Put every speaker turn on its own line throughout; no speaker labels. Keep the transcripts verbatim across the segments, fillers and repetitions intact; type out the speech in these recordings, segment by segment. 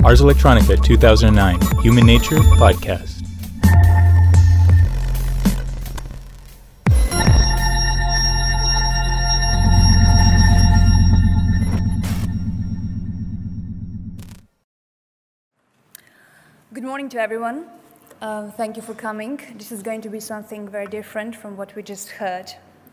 Ars Electronica two thousand nine Human Nature Podcast.
Good morning to everyone. Uh, thank you for coming. This is going to be something very different from what we just heard.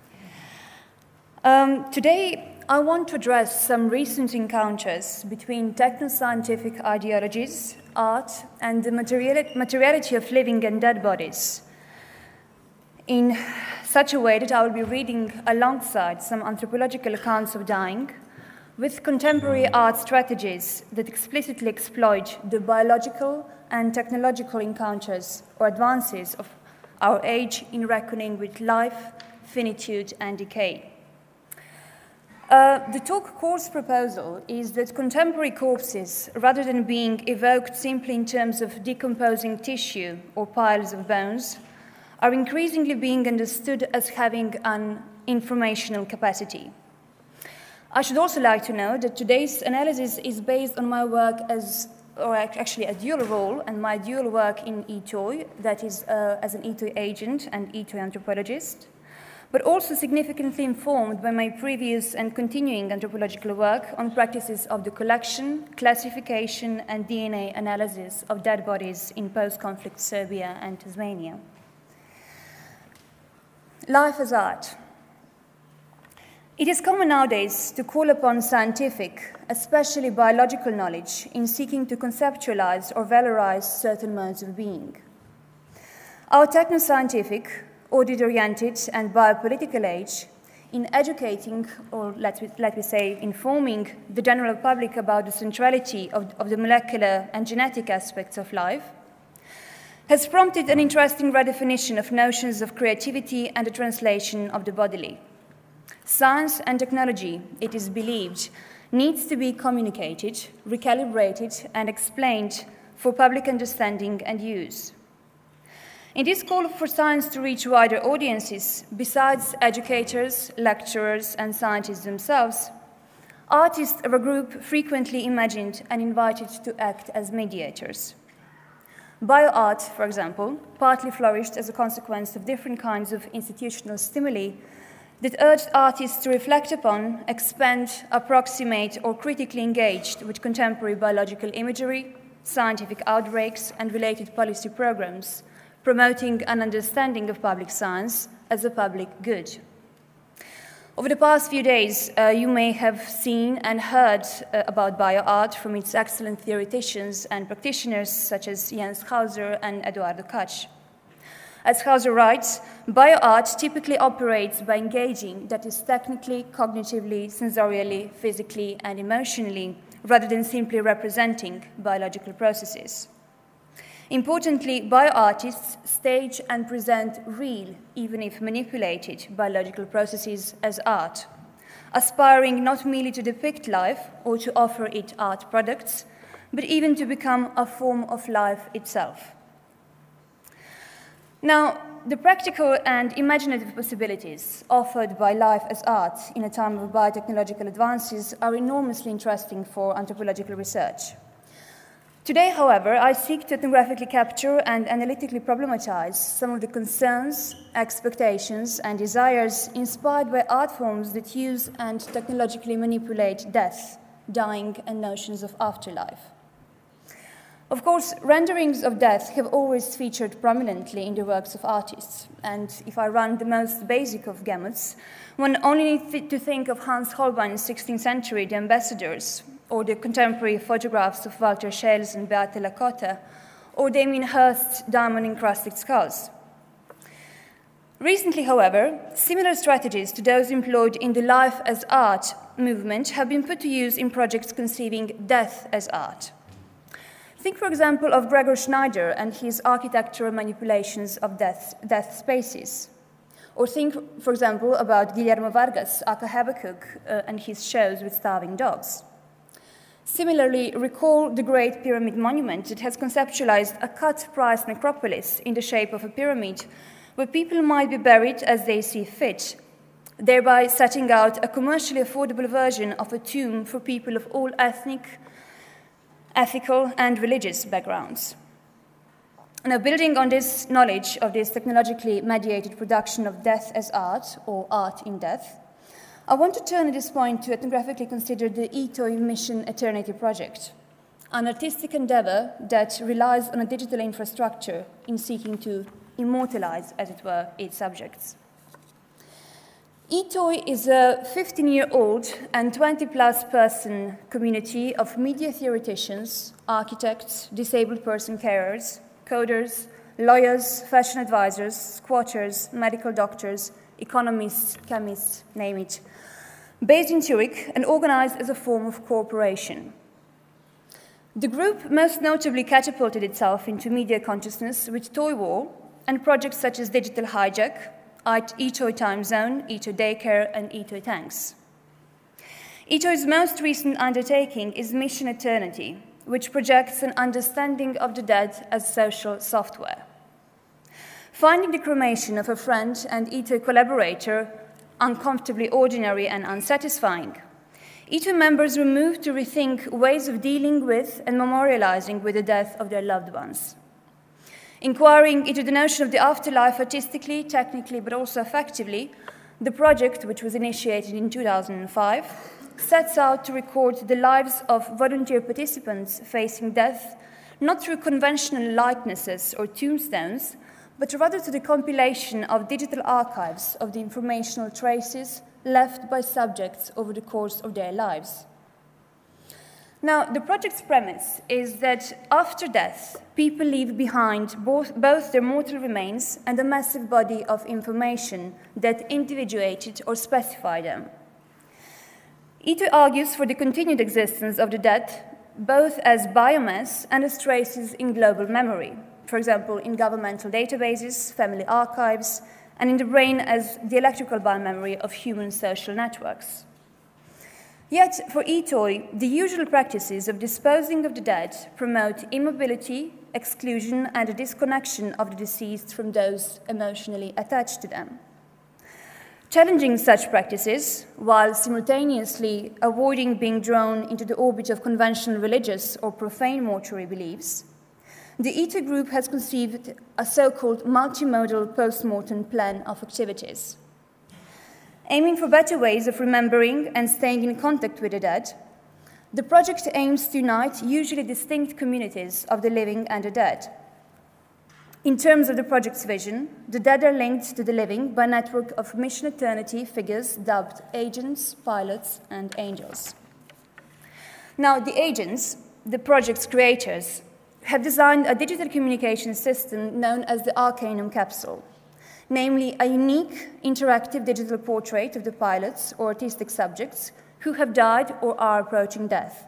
Um, today, I want to address some recent encounters between techno-scientific ideologies, art, and the materiali- materiality of living and dead bodies, in such a way that I will be reading alongside some anthropological accounts of dying, with contemporary art strategies that explicitly exploit the biological and technological encounters or advances of our age in reckoning with life, finitude, and decay. Uh, the talk course proposal is that contemporary corpses, rather than being evoked simply in terms of decomposing tissue or piles of bones, are increasingly being understood as having an informational capacity. I should also like to note that today's analysis is based on my work as, or actually a dual role, and my dual work in E T O I, that is uh, as an E T O I agent and E T O I anthropologist, but also significantly informed by my previous and continuing anthropological work on practices of the collection, classification, and D N A analysis of dead bodies in post-conflict Serbia and Tasmania. Life as art. It is common nowadays to call upon scientific, especially biological knowledge, in seeking to conceptualize or valorize certain modes of being. Our techno-scientific, audit-oriented, and biopolitical age, in educating, or let me, let me say, informing the general public about the centrality of, of the molecular and genetic aspects of life, has prompted an interesting redefinition of notions of creativity and the translation of the bodily. Science and technology, it is believed, needs to be communicated, recalibrated, and explained for public understanding and use. In this call for science to reach wider audiences, besides educators, lecturers, and scientists themselves, artists of a group frequently imagined and invited to act as mediators. Bioart, for example, partly flourished as a consequence of different kinds of institutional stimuli that urged artists to reflect upon, expand, approximate, or critically engage with contemporary biological imagery, scientific outbreaks, and related policy programs, promoting an understanding of public science as a public good. Over the past few days, uh, you may have seen and heard uh, about bioart from its excellent theoreticians and practitioners such as Jens Hauser and Eduardo Kach. As Hauser writes, bioart typically operates by engaging, that is technically, cognitively, sensorially, physically, and emotionally, rather than simply representing biological processes. Importantly, bioartists stage and present real, even if manipulated, biological processes as art, aspiring not merely to depict life or to offer it art products, but even to become a form of life itself. Now, the practical and imaginative possibilities offered by life as art in a time of biotechnological advances are enormously interesting for anthropological research. Today, however, I seek to ethnographically capture and analytically problematize some of the concerns, expectations, and desires inspired by art forms that use and technologically manipulate death, dying, and notions of afterlife. Of course, renderings of death have always featured prominently in the works of artists, and if I run the most basic of gamuts, one only needs to think of Hans Holbein's sixteenth century The Ambassadors, or the contemporary photographs of Walter Schell's and Beate Lakota, or Damien Hirst's diamond-encrusted skulls. Recently, however, similar strategies to those employed in the Life as Art movement have been put to use in projects conceiving death as art. Think, for example, of Gregor Schneider and his architectural manipulations of death, death spaces. Or think, for example, about Guillermo Vargas, aka Habakkuk, uh, and his shows with starving dogs. Similarly, recall the Great Pyramid Monument that has conceptualized a cut-price necropolis in the shape of a pyramid where people might be buried as they see fit, thereby setting out a commercially affordable version of a tomb for people of all ethnic ethical and religious backgrounds. Now, building on this knowledge of this technologically mediated production of death as art, or art in death, I want to turn at this point to ethnographically consider the Itoy Mission Eternity project, an artistic endeavor that relies on a digital infrastructure in seeking to immortalize, as it were, its subjects. Itoy is a fifteen-year-old and twenty-plus person community of media theoreticians, architects, disabled person carers, coders, lawyers, fashion advisors, squatters, medical doctors, economists, chemists, name it, based in Zurich and organized as a form of cooperation. The group most notably catapulted itself into media consciousness with Toy War and projects such as Digital Hijack, Itoy Time Zone, Itoy Daycare, and Itoy Tanks. Itoy's most recent undertaking is Mission Eternity, which projects an understanding of the dead as social software. Finding the cremation of a friend and Itoy collaborator uncomfortably ordinary and unsatisfying, Itoy members were moved to rethink ways of dealing with and memorializing with the death of their loved ones. Inquiring into the notion of the afterlife artistically, technically, but also effectively, the project, which was initiated in two thousand five, sets out to record the lives of volunteer participants facing death, not through conventional likenesses or tombstones, but rather through the compilation of digital archives of the informational traces left by subjects over the course of their lives. Now, the project's premise is that after death, people leave behind both, both their mortal remains and a massive body of information that individuated or specify them. Itoy argues for the continued existence of the dead, both as biomass and as traces in global memory, for example, in governmental databases, family archives, and in the brain as the electrical biomemory of human social networks. Yet, for Itoy, the usual practices of disposing of the dead promote immobility, exclusion, and a disconnection of the deceased from those emotionally attached to them. Challenging such practices, while simultaneously avoiding being drawn into the orbit of conventional religious or profane mortuary beliefs, the Itoy group has conceived a so-called multimodal post-mortem plan of activities. Aiming for better ways of remembering and staying in contact with the dead, the project aims to unite usually distinct communities of the living and the dead. In terms of the project's vision, the dead are linked to the living by a network of Mission Eternity figures dubbed agents, pilots, and angels. Now, the agents, the project's creators, have designed a digital communication system known as the Arcanum Capsule, namely a unique interactive digital portrait of the pilots or artistic subjects who have died or are approaching death.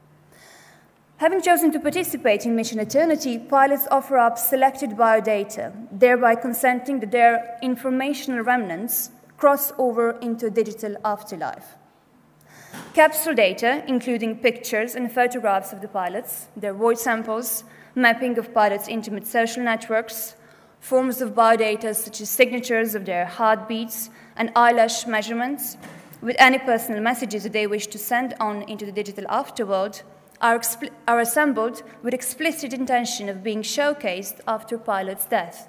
Having chosen to participate in Mission Eternity, pilots offer up selected biodata, thereby consenting that their informational remnants cross over into a digital afterlife. Capsule data, including pictures and photographs of the pilots, their voice samples, mapping of pilots' intimate social networks, forms of biodata such as signatures of their heartbeats and eyelash measurements, with any personal messages that they wish to send on into the digital afterworld, are, expl- are assembled with explicit intention of being showcased after pilot's death.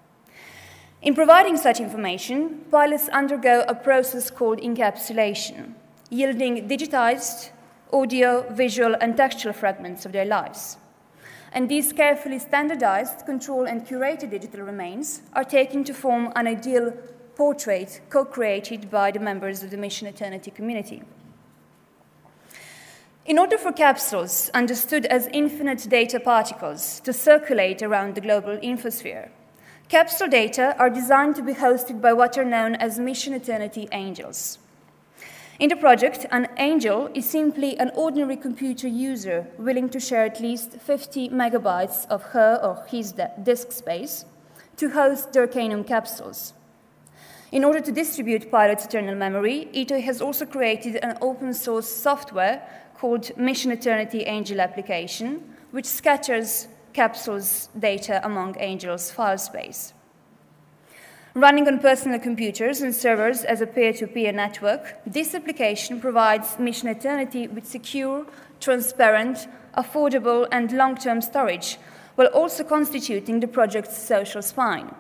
In providing such information, pilots undergo a process called encapsulation, yielding digitized audio, visual, and textual fragments of their lives. And these carefully standardized, controlled, and curated digital remains are taken to form an ideal portrait co-created by the members of the Mission Eternity community. In order for capsules, understood as infinite data particles, to circulate around the global infosphere, capsule data are designed to be hosted by what are known as Mission Eternity angels. In the project, an angel is simply an ordinary computer user willing to share at least fifty megabytes of her or his disk space to host the Arcanum capsules. In order to distribute Pilot's eternal memory, Itoy has also created an open-source software called Mission Eternity Angel Application, which scatters capsules data among Angel's file space. Running on personal computers and servers as a peer-to-peer network, this application provides Mission Eternity with secure, transparent, affordable, and long-term storage, while also constituting the project's social spine.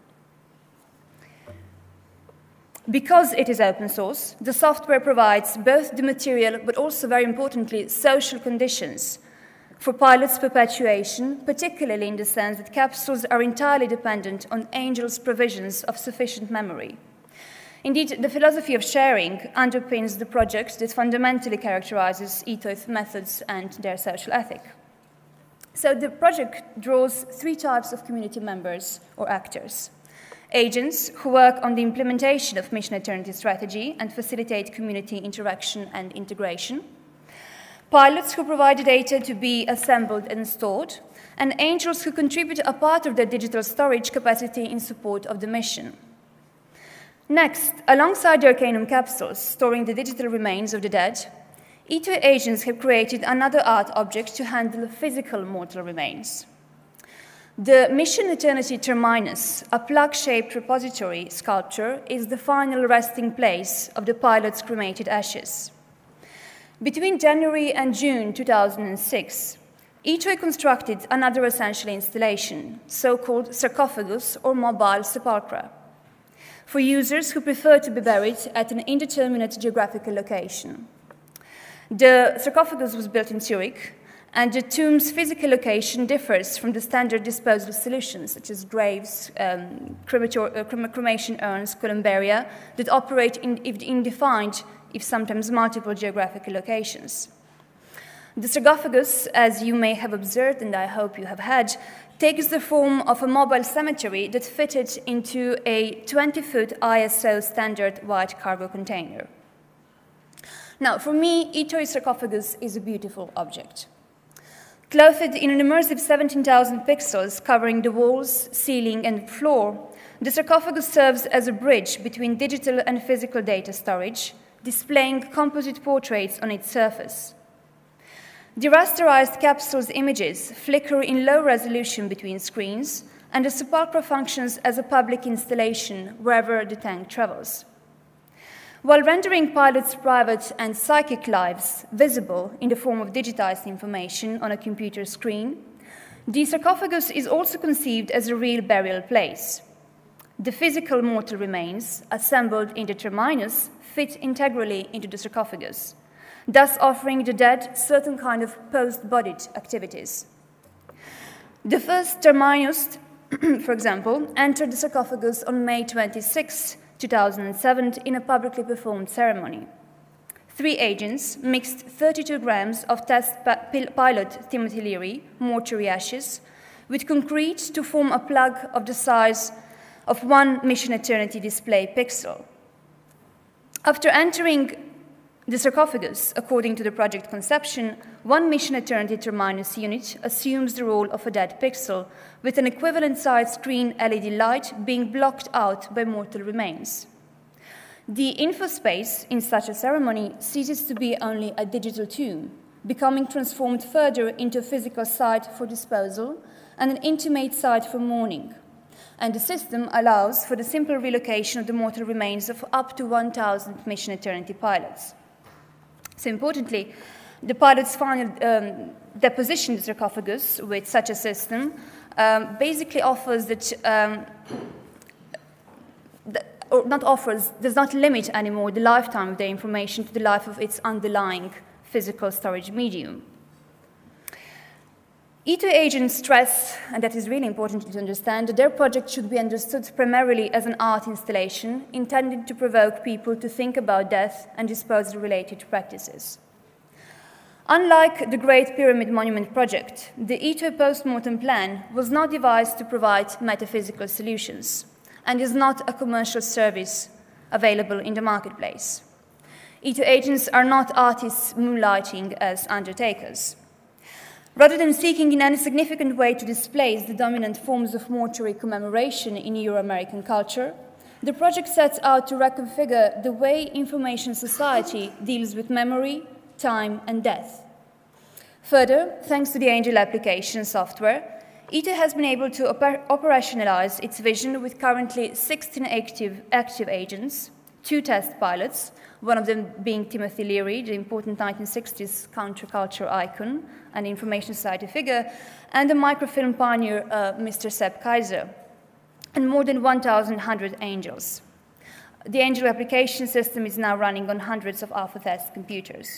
Because it is open source, the software provides both the material but also, very importantly, social conditions for pilots' perpetuation, particularly in the sense that capsules are entirely dependent on Angel's provisions of sufficient memory. Indeed, the philosophy of sharing underpins the project that fundamentally characterizes Ito's methods and their social ethic. So the project draws three types of community members or actors. Agents who work on the implementation of mission eternity strategy and facilitate community interaction and integration. Pilots who provide the data to be assembled and stored. And angels who contribute a part of their digital storage capacity in support of the mission. Next, alongside the Arcanum capsules storing the digital remains of the dead, Ito agents have created another art object to handle physical mortal remains. The Mission Eternity Terminus, a plug-shaped repository sculpture, is the final resting place of the pilot's cremated ashes. Between January and June two thousand six, Ito constructed another essential installation, so-called sarcophagus or mobile sepulchra, for users who prefer to be buried at an indeterminate geographical location. The sarcophagus was built in Zurich, and the tomb's physical location differs from the standard disposal solutions, such as graves, um, uh, cremation urns, columbaria, that operate in, in defined, if sometimes multiple geographical locations. The sarcophagus, as you may have observed, and I hope you have had, takes the form of a mobile cemetery that fitted into a twenty-foot I S O standard white cargo container. Now, for me, Ito's sarcophagus is a beautiful object. Clothed in an immersive seventeen thousand pixels covering the walls, ceiling, and floor, the sarcophagus serves as a bridge between digital and physical data storage, displaying composite portraits on its surface. The rasterized capsule's images flicker in low resolution between screens, and the sepulchre functions as a public installation wherever the tank travels. While rendering pilots' private and psychic lives visible in the form of digitized information on a computer screen, the sarcophagus is also conceived as a real burial place. The physical mortal remains, assembled in the terminus, fit integrally into the sarcophagus, thus offering the dead certain kind of post-bodied activities. The first terminus, for example, entered the sarcophagus on May twenty-sixth, two thousand seven, in a publicly performed ceremony. Three agents mixed thirty-two grams of test pilot Timothy Leary mortuary ashes with concrete to form a plug of the size of one Mission Eternity display pixel. After entering the sarcophagus, according to the project conception, one Mission Eternity Terminus unit assumes the role of a dead pixel, with an equivalent-sized screen L E D light being blocked out by mortal remains. The infospace in such a ceremony ceases to be only a digital tomb, becoming transformed further into a physical site for disposal and an intimate site for mourning. And the system allows for the simple relocation of the mortal remains of up to one thousand Mission Eternity pilots. So importantly, the pilot's final um, deposition of the sarcophagus with such a system um, basically offers that, um, the, or not offers, does not limit anymore the lifetime of the information to the life of its underlying physical storage medium. Ito agents stress, and that is really important to understand, that their project should be understood primarily as an art installation intended to provoke people to think about death and disposal-related practices. Unlike the Great Pyramid Monument project, the Ito post-mortem plan was not devised to provide metaphysical solutions and is not a commercial service available in the marketplace. Ito agents are not artists moonlighting as undertakers. Rather than seeking in any significant way to displace the dominant forms of mortuary commemoration in Euro-American culture, the project sets out to reconfigure the way information society deals with memory, time, and death. Further, thanks to the Angel application software, Ito has been able to oper- operationalize its vision with currently sixteen active, active agents, two test pilots, one of them being Timothy Leary, the important nineteen sixties counterculture icon and information society figure, and the microfilm pioneer, uh, Mister Sepp Kaiser, and more than one thousand one hundred angels. The angel application system is now running on hundreds of alpha test computers.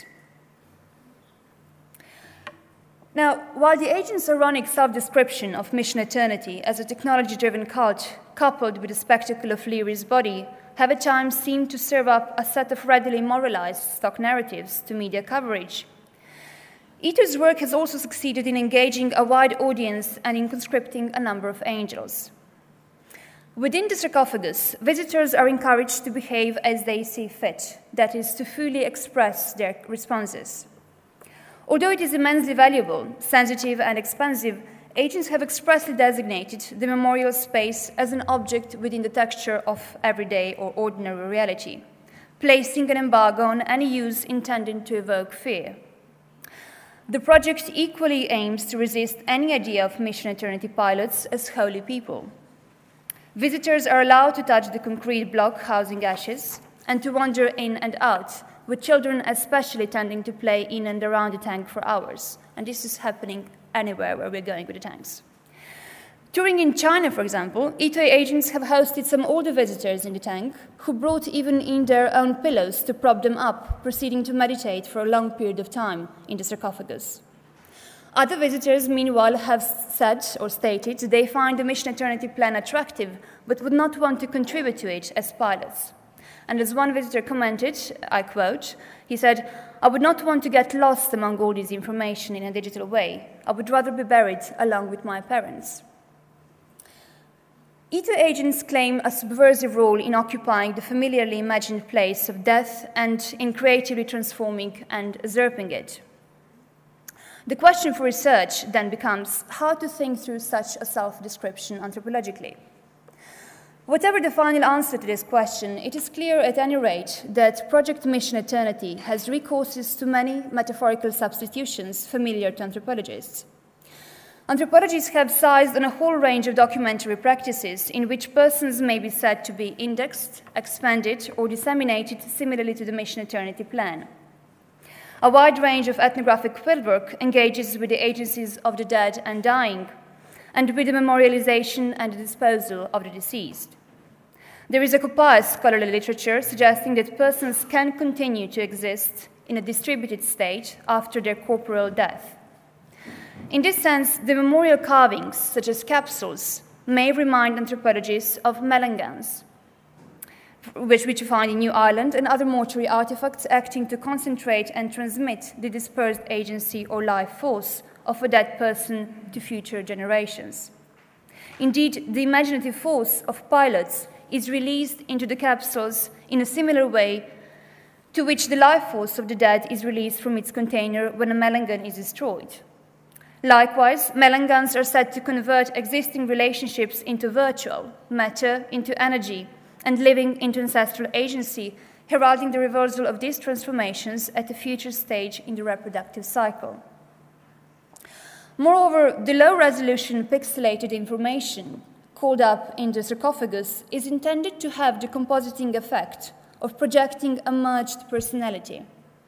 Now, while the agent's ironic self-description of Mission Eternity as a technology-driven cult, coupled with the spectacle of Leary's body, have at times seemed to serve up a set of readily moralized stock narratives to media coverage, Ito's work has also succeeded in engaging a wide audience and in conscripting a number of angels. Within the sarcophagus, visitors are encouraged to behave as they see fit, that is, to fully express their responses. Although it is immensely valuable, sensitive, and expansive, agents have expressly designated the memorial space as an object within the texture of everyday or ordinary reality, placing an embargo on any use intended to evoke fear. The project equally aims to resist any idea of Mission Eternity pilots as holy people. Visitors are allowed to touch the concrete block housing ashes and to wander in and out, with children especially tending to play in and around the tank for hours. And this is happening anywhere where we're going with the tanks. Touring in China, for example, Ito agents have hosted some older visitors in the tank who brought even in their own pillows to prop them up, proceeding to meditate for a long period of time in the sarcophagus. Other visitors, meanwhile, have said or stated they find the Mission Eternity plan attractive, but would not want to contribute to it as pilots. And as one visitor commented, I quote, he said, "I would not want to get lost among all this information in a digital way. I would rather be buried along with my parents." Ito agents claim a subversive role in occupying the familiarly imagined place of death and in creatively transforming and usurping it. The question for research then becomes how to think through such a self-description anthropologically. Whatever the final answer to this question, it is clear at any rate that Project Mission Eternity has recourses to many metaphorical substitutions familiar to anthropologists. Anthropologists have seized on a whole range of documentary practices in which persons may be said to be indexed, expanded, or disseminated similarly to the Mission Eternity plan. A wide range of ethnographic fieldwork engages with the agencies of the dead and dying, and with the memorialization and the disposal of the deceased. There is a copious scholarly literature suggesting that persons can continue to exist in a distributed state after their corporeal death. In this sense, the memorial carvings, such as capsules, may remind anthropologists of melangans, which, which you find in New Ireland, and other mortuary artifacts acting to concentrate and transmit the dispersed agency or life force of a dead person to future generations. Indeed, the imaginative force of pilots is released into the capsules in a similar way to which the life force of the dead is released from its container when a melangan is destroyed. Likewise, melangans are said to convert existing relationships into virtual, matter into energy, and living into ancestral agency, heralding the reversal of these transformations at a future stage in the reproductive cycle. Moreover, the low-resolution pixelated information called up in the sarcophagus is intended to have the compositing effect of projecting a merged personality.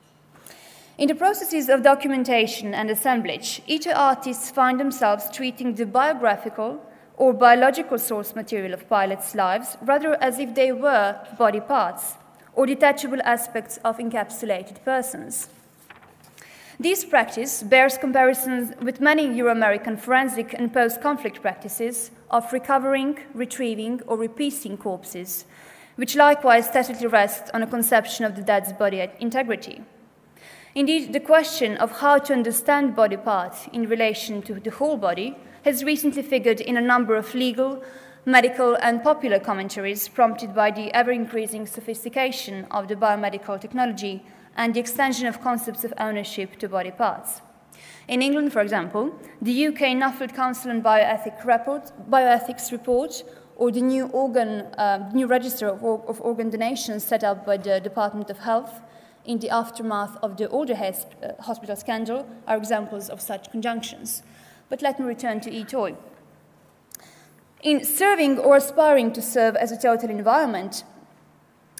In the processes of documentation and assemblage, Ito artists find themselves treating the biographical or biological source material of pilots' lives rather as if they were body parts or detachable aspects of encapsulated persons. This practice bears comparisons with many Euro-American forensic and post-conflict practices of recovering, retrieving, or repiecing corpses, which likewise tacitly rest on a conception of the dead's body integrity. Indeed, the question of how to understand body parts in relation to the whole body has recently figured in a number of legal, medical, and popular commentaries prompted by the ever-increasing sophistication of the biomedical technology and the extension of concepts of ownership to body parts. In England, for example, the U K Nuffield Council on Bioethic report, Bioethics report, or the new, organ, uh, new register of, of organ donations set up by the Department of Health in the aftermath of the Alder Hospital scandal are examples of such conjunctions. But let me return to Ito. In serving or aspiring to serve as a total environment,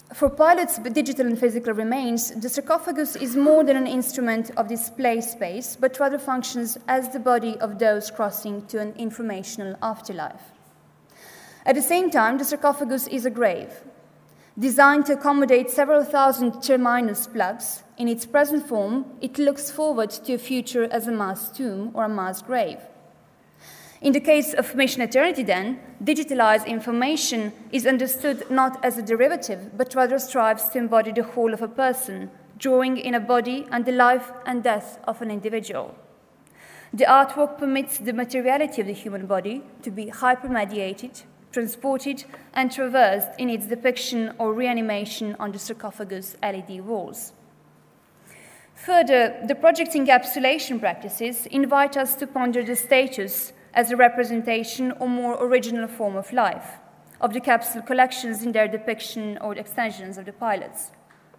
For pilots with digital and physical remains, the sarcophagus is more than an instrument of display space, but rather functions as the body of those crossing to an informational afterlife. At the same time, the sarcophagus is a grave. Designed to accommodate several thousand terminus plugs, in its present form, it looks forward to a future as a mass tomb or a mass grave. In the case of Mission Eternity, then, digitalized information is understood not as a derivative, but rather strives to embody the whole of a person, drawing in a body and the life and death of an individual. The artwork permits the materiality of the human body to be hypermediated, transported, and traversed in its depiction or reanimation on the sarcophagus L E D walls. Further, the project's encapsulation practices invite us to ponder the status as a representation or more original form of life of the capsule collections in their depiction or extensions of the pilots.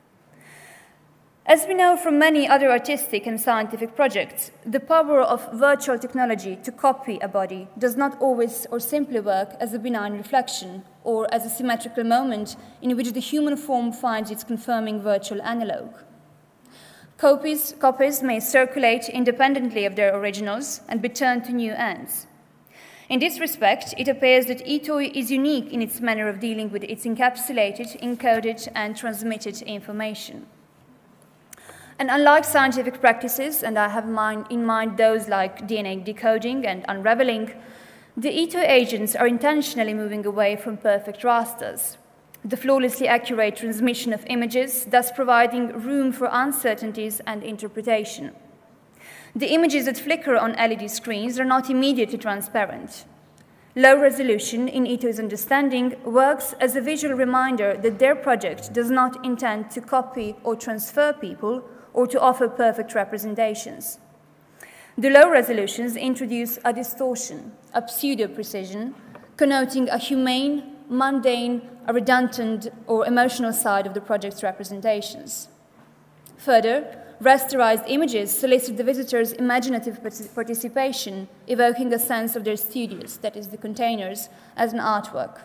As we know from many other artistic and scientific projects, the power of virtual technology to copy a body does not always or simply work as a benign reflection or as a symmetrical moment in which the human form finds its confirming virtual analogue. Copies, copies may circulate independently of their originals and be turned to new ends. In this respect, it appears that eToy is unique in its manner of dealing with its encapsulated, encoded, and transmitted information. And unlike scientific practices, and I have in mind those like D N A decoding and unraveling, the eToy agents are intentionally moving away from perfect rasters, the flawlessly accurate transmission of images, thus providing room for uncertainties and interpretation. The images that flicker on L E D screens are not immediately transparent. Low resolution, in eToy's understanding, works as a visual reminder that their project does not intend to copy or transfer people or to offer perfect representations. The low resolutions introduce a distortion, a pseudo-precision, connoting a humane, mundane, a redundant, or emotional side of the project's representations. Further, rasterized images solicit the visitor's imaginative participation, evoking a sense of their studios, that is, the containers, as an artwork.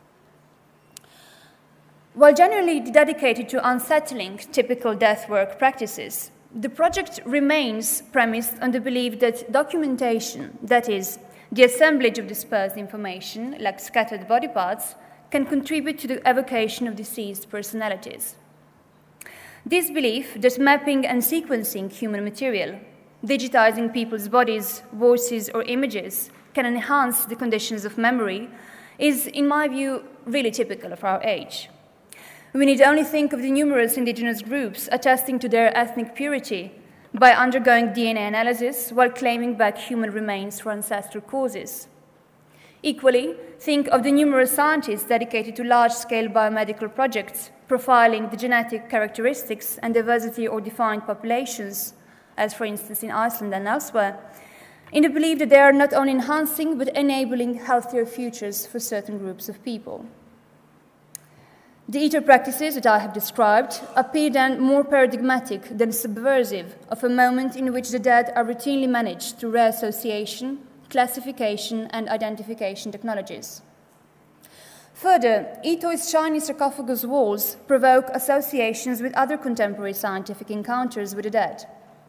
While generally dedicated to unsettling typical death work practices, the project remains premised on the belief that documentation, that is, the assemblage of dispersed information, like scattered body parts, can contribute to the evocation of deceased personalities. This belief that mapping and sequencing human material, digitizing people's bodies, voices, or images can enhance the conditions of memory is, in my view, really typical of our age. We need only think of the numerous indigenous groups attesting to their ethnic purity by undergoing D N A analysis while claiming back human remains for ancestral causes. Equally, think of the numerous scientists dedicated to large-scale biomedical projects, profiling the genetic characteristics and diversity or defined populations, as for instance in Iceland and elsewhere, in the belief that they are not only enhancing but enabling healthier futures for certain groups of people. The eToy practices that I have described appear then more paradigmatic than subversive of a moment in which the dead are routinely managed through rare association, classification, and identification technologies. Further, eToy's shiny sarcophagus walls provoke associations with other contemporary scientific encounters with the dead.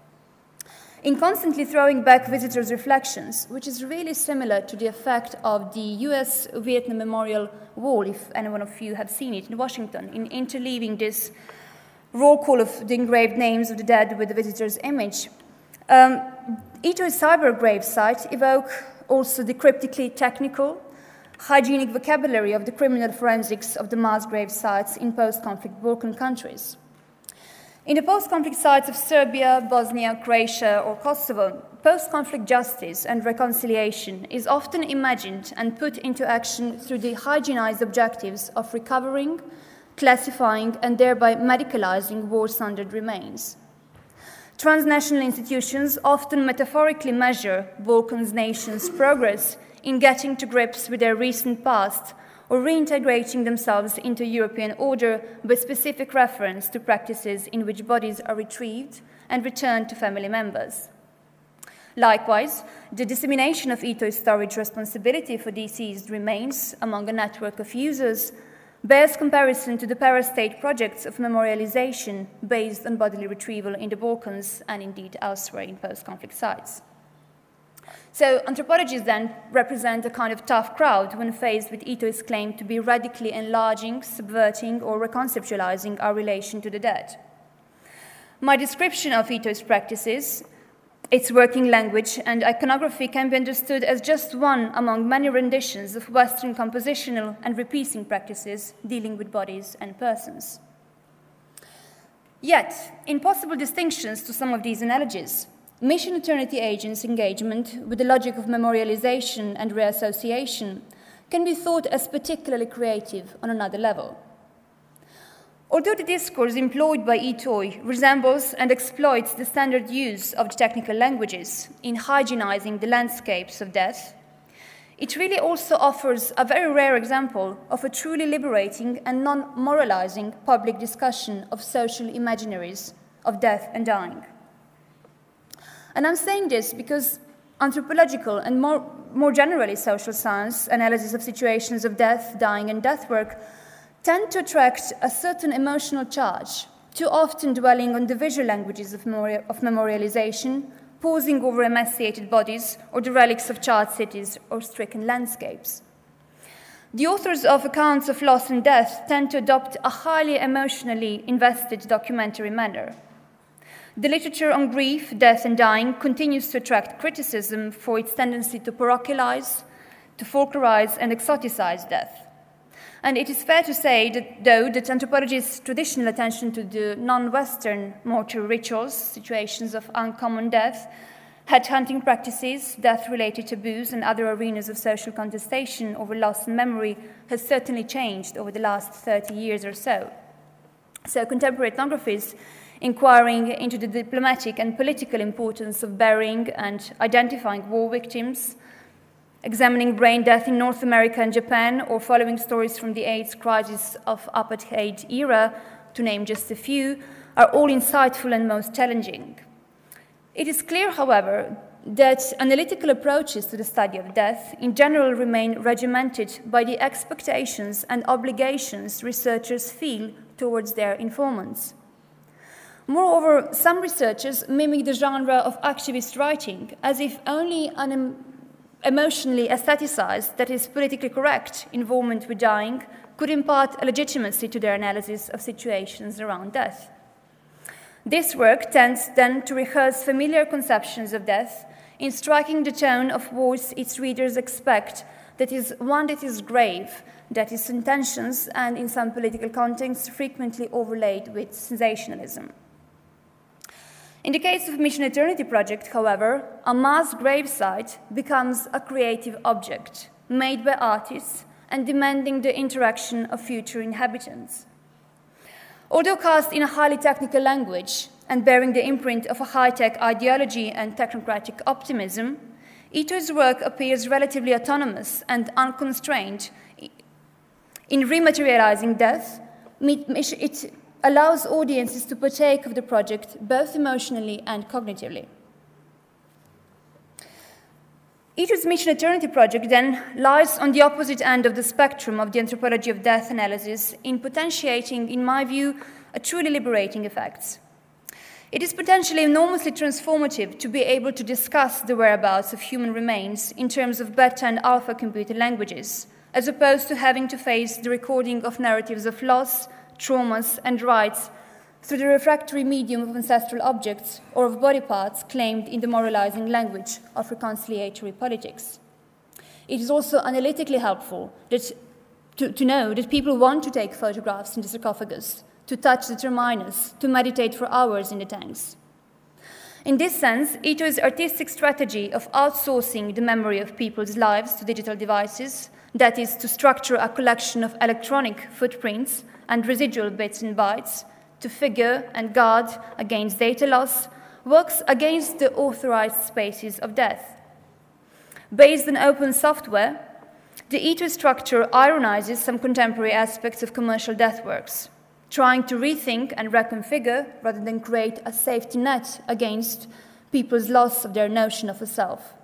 In constantly throwing back visitors' reflections, which is really similar to the effect of the U S Vietnam Memorial Wall, if anyone of you have seen it in Washington, in interleaving this roll call of the engraved names of the dead with the visitor's image, um, eToy's cyber grave site evoke also the cryptically technical, hygienic vocabulary of the criminal forensics of the mass grave sites in post-conflict Balkan countries. In the post-conflict sites of Serbia, Bosnia, Croatia, or Kosovo, post-conflict justice and reconciliation is often imagined and put into action through the hygienized objectives of recovering, classifying, and thereby medicalizing war-sundered remains. Transnational institutions often metaphorically measure Balkans nations' progress in getting to grips with their recent past or reintegrating themselves into European order with specific reference to practices in which bodies are retrieved and returned to family members. Likewise, the dissemination of eToy storage responsibility for deceased remains among a network of users bears comparison to the para-state projects of memorialization based on bodily retrieval in the Balkans and indeed elsewhere in post-conflict sites. So anthropologists then represent a kind of tough crowd when faced with Ito's claim to be radically enlarging, subverting, or reconceptualizing our relation to the dead. My description of Ito's practices, its working language, and iconography can be understood as just one among many renditions of Western compositional and repiecing practices dealing with bodies and persons. Yet, in possible distinctions to some of these analogies, mission eternity agents' engagement with the logic of memorialization and reassociation can be thought as particularly creative on another level. Although the discourse employed by Itoi resembles and exploits the standard use of the technical languages in hygienizing the landscapes of death, it really also offers a very rare example of a truly liberating and non-moralizing public discussion of social imaginaries of death and dying. And I'm saying this because anthropological and more, more generally social science analysis of situations of death, dying, and death work tend to attract a certain emotional charge, too often dwelling on the visual languages of, memori- of memorialization, pausing over emaciated bodies or the relics of charred cities or stricken landscapes. The authors of accounts of loss and death tend to adopt a highly emotionally invested documentary manner. The literature on grief, death, and dying continues to attract criticism for its tendency to parochialize, to folklorize, and exoticize death. And it is fair to say, that, though, that anthropology's traditional attention to the non-Western mortuary rituals, situations of uncommon death, headhunting practices, death-related taboos, and other arenas of social contestation over loss and memory has certainly changed over the last thirty years or so. So contemporary ethnographies inquiring into the diplomatic and political importance of burying and identifying war victims, examining brain death in North America and Japan, or following stories from the AIDS crisis of apartheid era, to name just a few, are all insightful and most challenging. It is clear, however, that analytical approaches to the study of death in general remain regimented by the expectations and obligations researchers feel towards their informants. Moreover, some researchers mimic the genre of activist writing as if only an em- emotionally aestheticized, that is, politically correct, involvement with dying could impart a legitimacy to their analysis of situations around death. This work tends then to rehearse familiar conceptions of death in striking the tone of voice its readers expect, that is, one that is grave, that is intentions, and in some political contexts frequently overlaid with sensationalism. In the case of Mission Eternity Project, however, a mass gravesite becomes a creative object made by artists and demanding the interaction of future inhabitants. Although cast in a highly technical language and bearing the imprint of a high-tech ideology and technocratic optimism, Ito's work appears relatively autonomous and unconstrained. In rematerializing death, it allows audiences to partake of the project both emotionally and cognitively. Ito's Mission Eternity Project then lies on the opposite end of the spectrum of the anthropology of death analysis in potentiating, in my view, a truly liberating effects. It is potentially enormously transformative to be able to discuss the whereabouts of human remains in terms of beta and alpha computer languages, as opposed to having to face the recording of narratives of loss, traumas, and rights through the refractory medium of ancestral objects or of body parts claimed in the moralizing language of reconciliatory politics. It is also analytically helpful that, to, to know that people want to take photographs in the sarcophagus, to touch the terminus, to meditate for hours in the tanks. In this sense, Ito's artistic strategy of outsourcing the memory of people's lives to digital devices, that is, to structure a collection of electronic footprints and residual bits and bytes, to figure and guard against data loss, works against the authorized spaces of death. Based on open software, the Ito structure ironizes some contemporary aspects of commercial death works, trying to rethink and reconfigure rather than create a safety net against people's loss of their notion of a self.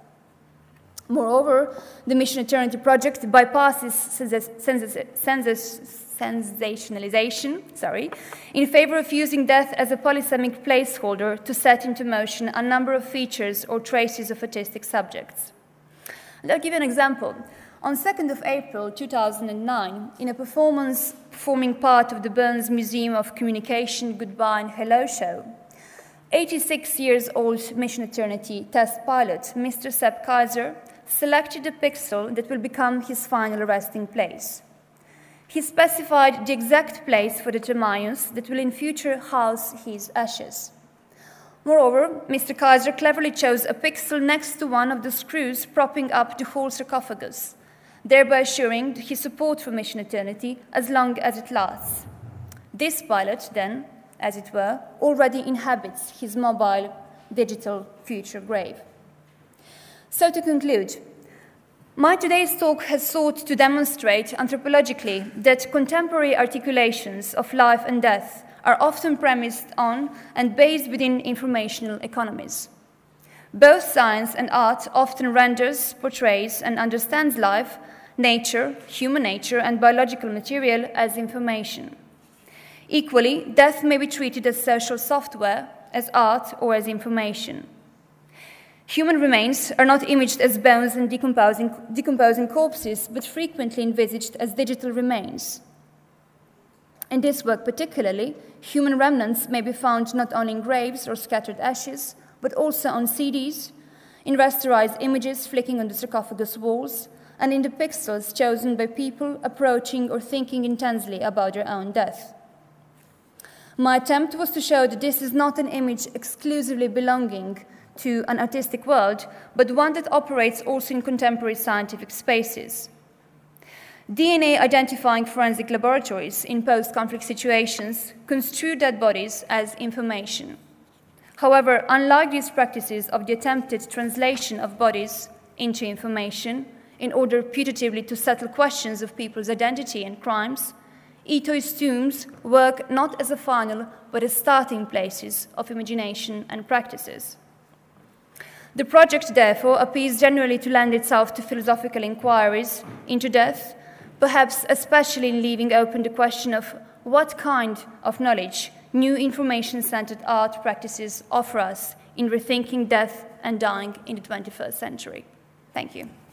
Moreover, the Mission Eternity Project bypasses census, census, sensationalization, sorry, in favor of using death as a polysemic placeholder to set into motion a number of features or traces of autistic subjects. And I'll give you an example. On second of April two thousand nine, in a performance forming part of the Burns Museum of Communication Goodbye and Hello show, eighty-six years old Mission Eternity test pilot Mister Sepp Kaiser selected a pixel that will become his final resting place. He specified the exact place for the Terminus that will in future house his ashes. Moreover, Mister Kaiser cleverly chose a pixel next to one of the screws propping up the whole sarcophagus, thereby assuring his support for Mission Eternity as long as it lasts. This pilot, then, as it were, already inhabits his mobile digital future grave. So to conclude, my today's talk has sought to demonstrate anthropologically that contemporary articulations of life and death are often premised on and based within informational economies. Both science and art often renders, portrays, and understands life, nature, human nature, and biological material as information. Equally, death may be treated as social software, as art, or as information. Human remains are not imaged as bones and decomposing, decomposing corpses, but frequently envisaged as digital remains. In this work particularly, human remnants may be found not only in graves or scattered ashes, but also on C Ds, in rasterized images flicking on the sarcophagus walls, and in the pixels chosen by people approaching or thinking intensely about their own death. My attempt was to show that this is not an image exclusively belonging to an artistic world, but one that operates also in contemporary scientific spaces. D N A identifying forensic laboratories in post-conflict situations construe dead bodies as information. However, unlike these practices of the attempted translation of bodies into information in order putatively to settle questions of people's identity and crimes, Ito's tombs work not as a final, but as starting places of imagination and practices. The project, therefore, appears generally to lend itself to philosophical inquiries into death, perhaps especially in leaving open the question of what kind of knowledge new information-centered art practices offer us in rethinking death and dying in the twenty-first century. Thank you.